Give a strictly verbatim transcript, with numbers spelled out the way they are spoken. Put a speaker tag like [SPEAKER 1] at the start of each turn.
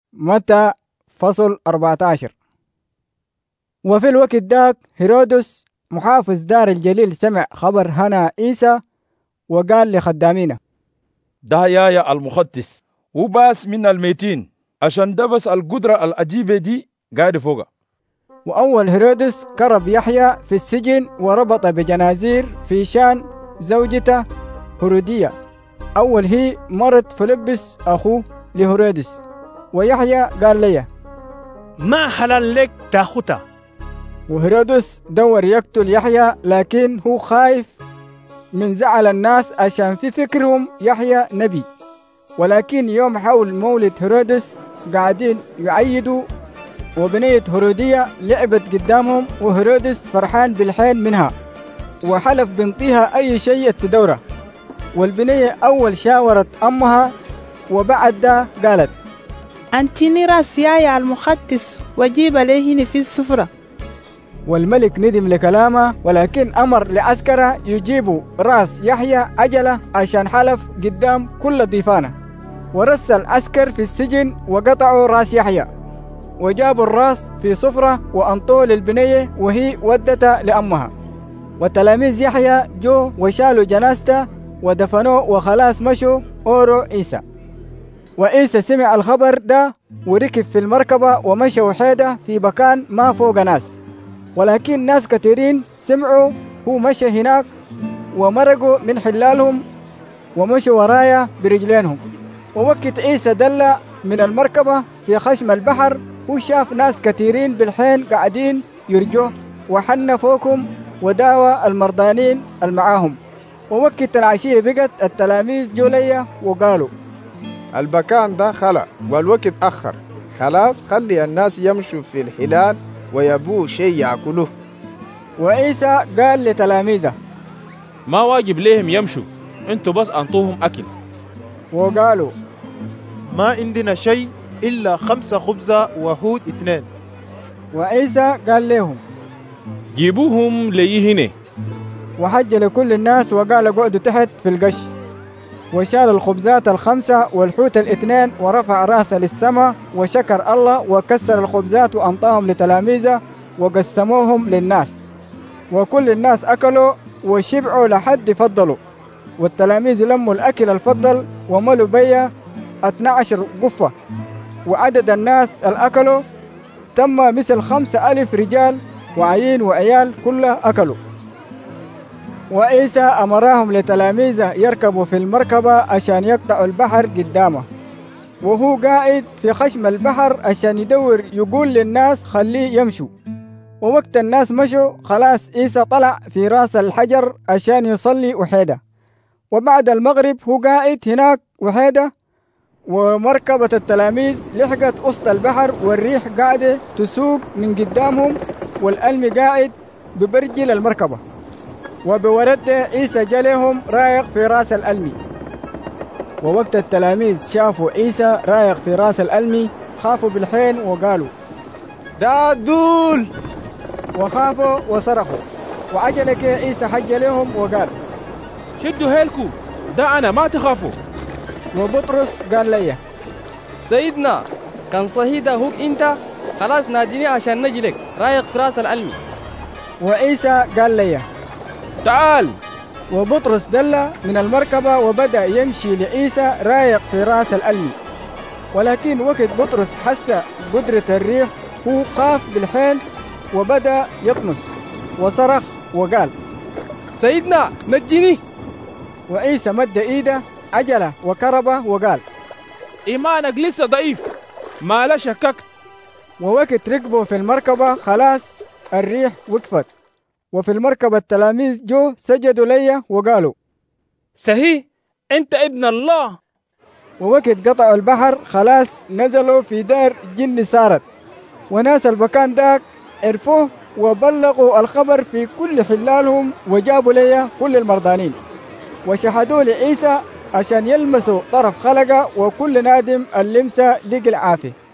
[SPEAKER 1] متى فصل أربعة عشر. وفي الوقت داك هيرودس محافظ دار الجليل سمع خبر هنا عيسى وقال لخدامينه:
[SPEAKER 2] ده يايا المقدس وباس من الميتين عشان ده بس القدرة العجيبة دي قاعد فوقها.
[SPEAKER 1] وأول هيرودس كرب يحيى في السجن وربط بجنازير في شان زوجته هرودية. أول هي مرت فيلبس أخوه لهيرودس. ويحيى قال لي:
[SPEAKER 3] ما حلال لك تاخدها.
[SPEAKER 1] وهيرودس دور يقتل يحيى، لكن هو خايف من زعل الناس عشان في فكرهم يحيى نبي. ولكن يوم حول مولد هيرودس قاعدين يعيدوا، وبنية هرودية لعبت قدامهم، وهيرودس فرحان بالحين منها وحلف بنطيها أي شيء تدوره. والبنية أول شاورت أمها، وبعد ده قالت:
[SPEAKER 4] أنتني راس يايا المقدس وجيب عليه في السفرة.
[SPEAKER 1] والملك ندم لكلامه، ولكن أمر لعسكره يجيبوا راس يحيى عجلة عشان حلف قدام كل ضيفانه. ورسل عسكر في السجن وقطعوا راس يحيى، وجابوا الراس في صفرة وأنطوه للبنية وهي ودتها لأمها. وتلاميذ يحيى جو وشالوا جنازته ودفنوه، وخلاص مشوا أورو عيسى. وعيسى سمع الخبر ده وركب في المركبة ومشى وحيدة في مكان ما فوق ناس. ولكن ناس كثيرين سمعوا هو مشى هناك ومرقوا من حلالهم ومشوا ورايا برجلينهم. ووقت عيسى دل من المركبة في خشم البحر، هو شاف ناس كثيرين بالحين قاعدين يرجوه، وحن فوقهم وداوى المرضانين المعاهم. ووقت العشية بقت التلاميذ جولية وقالوا:
[SPEAKER 5] المكان ده خلع والوقت أخر، خلاص خلي الناس يمشوا في الحلال ويبوا شيء يأكلوه.
[SPEAKER 1] وعيسى قال لتلاميذه:
[SPEAKER 6] ما واجب ليهم يمشوا، انتوا بس انطوهم أكل.
[SPEAKER 1] وقالوا:
[SPEAKER 3] ما عندنا شيء إلا خمسة خبزة وهود اثنين.
[SPEAKER 1] وعيسى قال لهم:
[SPEAKER 6] جيبوهم لي هنا.
[SPEAKER 1] وحج لكل الناس وقال: اقعدوا تحت في القش. وشال الخبزات الخمسة والحوت الاثنين ورفع رأسه للسماء وشكر الله وكسر الخبزات وأنطاهم لتلاميذه وقسموهم للناس. وكل الناس أكلوا وشبعوا لحد فضلوا. والتلاميذ لموا الأكل الفضل وملوا بيا اثنا عشر قفة. وعدد الناس الأكلوا تم مثل خمسة ألف رجال وعيين وعيال كله أكلوا. وعيسى أمرهم لتلاميذه يركبوا في المركبة عشان يقطعوا البحر قدامه، وهو قاعد في خشم البحر عشان يدور يقول للناس خليه يمشوا. ووقت الناس مشوا خلاص عيسى طلع في راس الحجر عشان يصلي وحيدة. وبعد المغرب هو قاعد هناك وحيدة، ومركبة التلاميذ لحقت وسط البحر، والريح قاعدة تسوق من قدامهم، والألم قاعد ببرجل المركبة. وبورد عيسى جلهم رايق في راس الألمي. ووقت التلاميذ شافوا عيسى رايق في راس الألمي خافوا بالحين وقالوا:
[SPEAKER 5] ده دول.
[SPEAKER 1] وخافوا وصرخوا. وعجلك عيسى حج لهم وقال:
[SPEAKER 6] شدوا هيلكو، ده أنا ما تخافوا.
[SPEAKER 1] وبطرس قال لي:
[SPEAKER 7] سيدنا كان صحيح ده هوك انت، خلاص ناديني عشان نجلك رايق في راس الألمي.
[SPEAKER 1] وعيسى قال لي:
[SPEAKER 6] تعال.
[SPEAKER 1] وبطرس دل من المركبة وبدأ يمشي لعيسى رايق في راس الألمي. ولكن وقت بطرس حس قدرة الريح هو خاف بالحين وبدأ يطمس وصرخ وقال:
[SPEAKER 7] سيدنا نجيني.
[SPEAKER 1] وعيسى مد ايده عجلة وكربه وقال:
[SPEAKER 6] إيمانك لسه ضعيف، ما لا شككت.
[SPEAKER 1] ووقت ركبوا في المركبة خلاص الريح وقفت. وفي المركبة التلاميذ جو سجدوا لي وقالوا:
[SPEAKER 6] صحيح أنت ابن الله.
[SPEAKER 1] ووقت قطعوا البحر خلاص نزلوا في دار جن سارت. وناس المكان داك عرفوه وبلغوا الخبر في كل حلالهم، وجابوا لي كل المرضانين وشهدوا لعيسى عشان يلمسوا طرف خلقه، وكل نادم اللمسة لقى العافية.